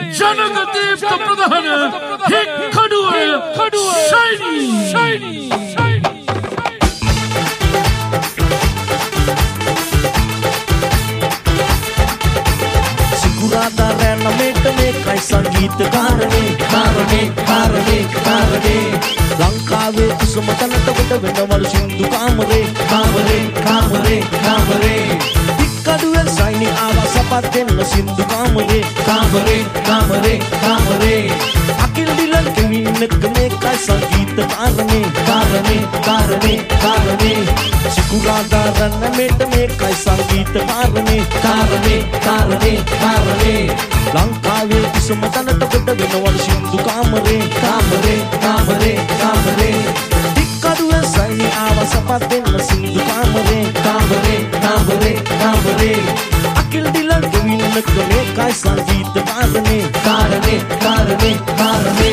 ජනගතීප්ත ප්‍රධාන හික්කඩුව ශෛනී සිකුරාදා රැ 9ට මේකයි සංගීත කාරණේ ලංකාවේ කුසම තැනට කොට වෙනවලු සින්දු කාමරේ හික්කඩුවෙන් ශෛනී ආවා සපත් දෙන්න සින්දු කාමරේ අකිල් ඩිලන් කෙවින් එක මේකයි සංගීත කාරණේ සිකුරාදා රැ 9ට මේකයි සංගීත කාරණේ ලංකාවේ කුසම තැනට කොට වෙනවලු සින්දු කාමරේ හික්කඩුවෙන් ශෛනී ආවා සපත් දෙන්න සින්දු කාමරේ අකිල් ඩිලන් කෙවින් එක මේකයි සංගීත කාරණේ